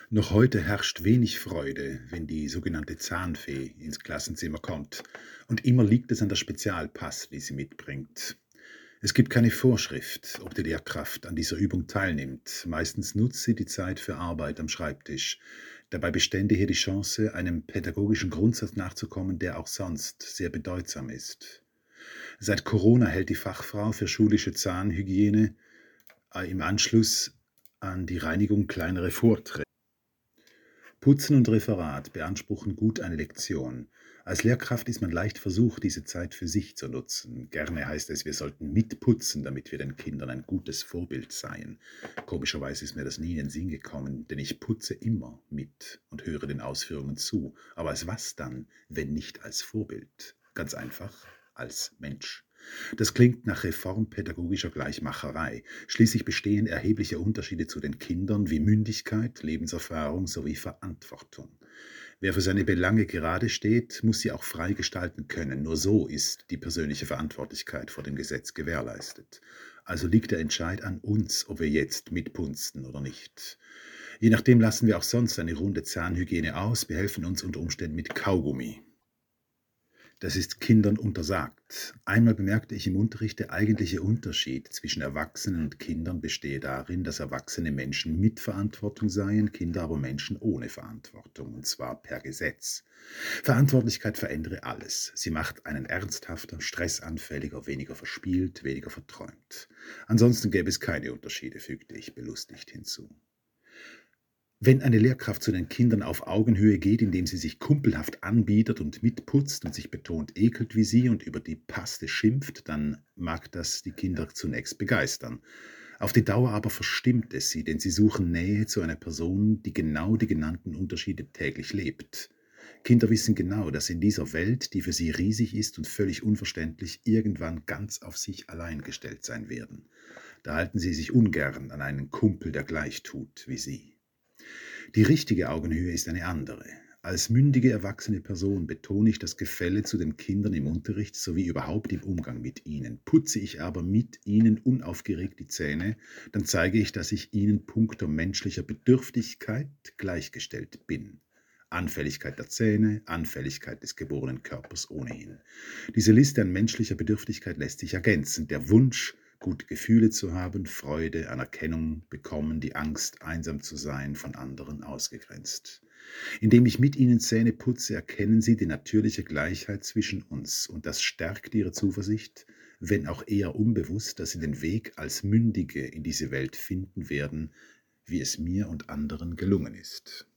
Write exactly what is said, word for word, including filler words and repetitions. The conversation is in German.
Noch heute herrscht wenig Freude, wenn die sogenannte Zahnfee ins Klassenzimmer kommt. Und immer liegt es an der Spezialpass, die sie mitbringt. Es gibt keine Vorschrift, ob die Lehrkraft an dieser Übung teilnimmt. Meistens nutzt sie die Zeit für Arbeit am Schreibtisch. Dabei bestände hier die Chance, einem pädagogischen Grundsatz nachzukommen, der auch sonst sehr bedeutsam ist. Seit Corona hält die Fachfrau für schulische Zahnhygiene äh, im Anschluss an die Reinigung kleinere Vorträge. Putzen und Referat beanspruchen gut eine Lektion. Als Lehrkraft ist man leicht versucht, diese Zeit für sich zu nutzen. Gerne heißt es, wir sollten mitputzen, damit wir den Kindern ein gutes Vorbild seien. Komischerweise ist mir das nie in den Sinn gekommen, denn ich putze immer mit und höre den Ausführungen zu. Aber als was dann, wenn nicht als Vorbild? Ganz einfach, als Mensch. Das klingt nach reformpädagogischer Gleichmacherei. Schließlich bestehen erhebliche Unterschiede zu den Kindern wie Mündigkeit, Lebenserfahrung sowie Verantwortung. Wer für seine Belange gerade steht, muss sie auch frei gestalten können. Nur so ist die persönliche Verantwortlichkeit vor dem Gesetz gewährleistet. Also liegt der Entscheid an uns, ob wir jetzt mitpunzen oder nicht. Je nachdem lassen wir auch sonst eine Runde Zahnhygiene aus, behelfen uns unter Umständen mit Kaugummi. Das ist Kindern untersagt. Einmal bemerkte ich im Unterricht, der eigentliche Unterschied zwischen Erwachsenen und Kindern bestehe darin, dass erwachsene Menschen mit Verantwortung seien, Kinder aber Menschen ohne Verantwortung, und zwar per Gesetz. Verantwortlichkeit verändere alles. Sie macht einen ernsthafter, stressanfälliger, weniger verspielt, weniger verträumt. Ansonsten gäbe es keine Unterschiede, fügte ich belustigt hinzu. Wenn eine Lehrkraft zu den Kindern auf Augenhöhe geht, indem sie sich kumpelhaft anbietet und mitputzt und sich betont ekelt wie sie und über die Paste schimpft, dann mag das die Kinder zunächst begeistern. Auf die Dauer aber verstimmt es sie, denn sie suchen Nähe zu einer Person, die genau die genannten Unterschiede täglich lebt. Kinder wissen genau, dass in dieser Welt, die für sie riesig ist und völlig unverständlich, irgendwann ganz auf sich allein gestellt sein werden. Da halten sie sich ungern an einen Kumpel, der gleich tut wie sie. Die richtige Augenhöhe ist eine andere. Als mündige erwachsene Person betone ich das Gefälle zu den Kindern im Unterricht sowie überhaupt im Umgang mit ihnen. Putze ich aber mit ihnen unaufgeregt die Zähne, dann zeige ich, dass ich ihnen puncto menschlicher Bedürftigkeit gleichgestellt bin. Anfälligkeit der Zähne, Anfälligkeit des geborenen Körpers ohnehin. Diese Liste an menschlicher Bedürftigkeit lässt sich ergänzen. Der Wunsch, gute Gefühle zu haben, Freude, Anerkennung bekommen, die Angst, einsam zu sein, von anderen ausgegrenzt. Indem ich mit ihnen Zähne putze, erkennen sie die natürliche Gleichheit zwischen uns und das stärkt ihre Zuversicht, wenn auch eher unbewusst, dass sie den Weg als Mündige in diese Welt finden werden, wie es mir und anderen gelungen ist.